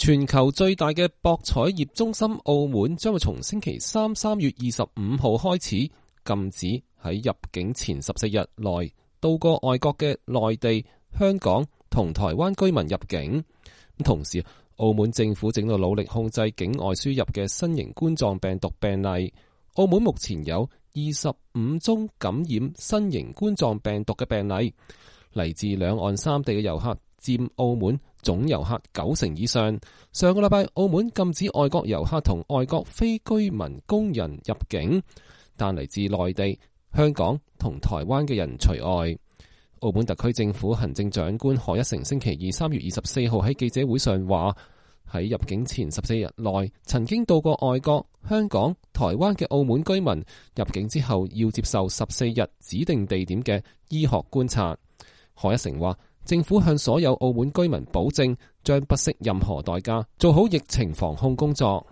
全球最大嘅博彩業中心澳門將會從星期3月25號開始禁止喺入境前14日內到過外國嘅內地、香港同台灣居民入境。同時，澳門政府正在努力控制境外輸入嘅新型冠狀病毒病例。澳門目前有25宗感染新型冠狀病毒嘅病例，嚟自兩岸三地嘅遊客佔澳門總遊客90%以上。上個禮拜，澳門禁止外國遊客同外國非居民工人入境，但嚟自內地、香港同台灣嘅人除外。澳門特區政府行政長官賀一誠星期二3月24號喺記者會上話，喺入境前14日內曾經到過外國、香港、台灣嘅澳門居民入境之後要接受14日指定地點嘅醫學觀察。賀一誠話，政府向所有澳門居民保證，將不惜任何代價做好疫情防控工作。